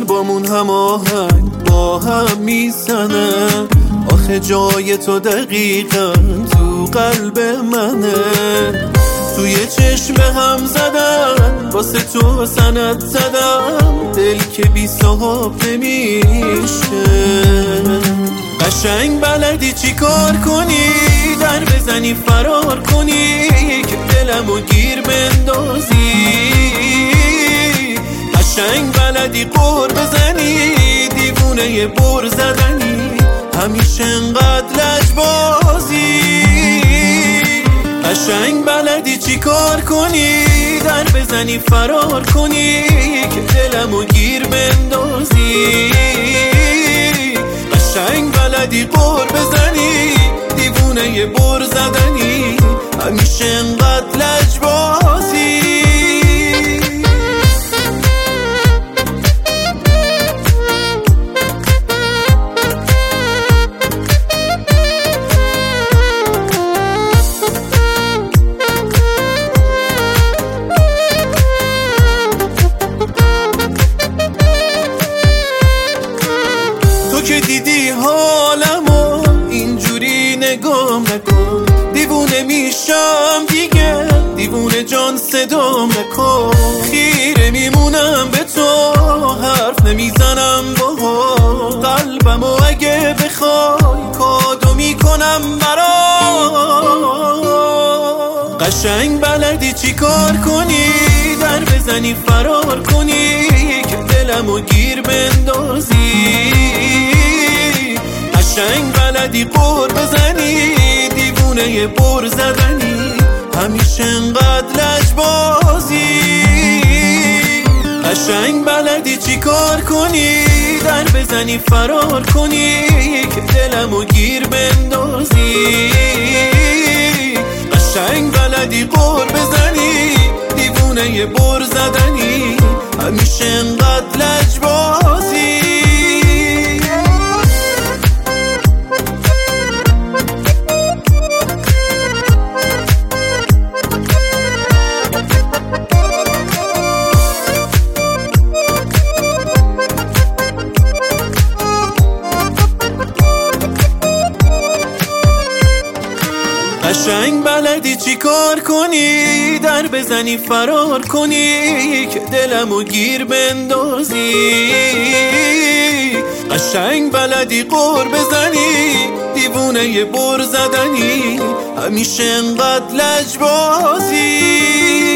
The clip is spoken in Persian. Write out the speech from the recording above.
قلبمون هماهنگ با هم میزنه. آخه جای تو دقیقا تو قلب منه. توی چشم هم زدن واسه تو سند زدم، دل که بی صاحب نمیشه. قشنگ بلدی چی کار کنی، در بزنی فرار کنی که دلمو گیر بندازی. قشنگ بلدی قور بزنی، دیوونه بر زدنی، همیشه انقدر لجبازی. قشنگ بلدی چی کار کنی، در بزنی فرار کنی که دلمو گیر بندازی. قشنگ بلدی قور بزنی، دیوونه بر زدنی، همیشه انقدر لجبازی. که دیدی حالمو اینجوری نگام نکن، دیوونه میشم دیگه، دیوونه جان صدام نکن. خیره میمونم به تو، حرف نمیزنم با قلبمو، اگه بخوای کادو میکنم برات. قشنگ بلدی چی کار کنی، در بزنی فرار کنی که دلمو گیر بندازی. قشنگ بلدی قور بزنی، دیوونه بر زدنی، همیشه انقدر لجبازی. قشنگ بلدی چی کار کنی، در بزنی فرار کنی که دلمو گیر بندازی. قشنگ بلدی قور بزنی، دیوونه بر زدنی، همیشه انقدر لجبازی. قشنگ بلدی چی کار کنی، در بزنی فرار کنی که دلمو گیر بندازی. قشنگ بلدی قور بزنی، دیوونه بر زدنی، همیشه انقدر لجبازی.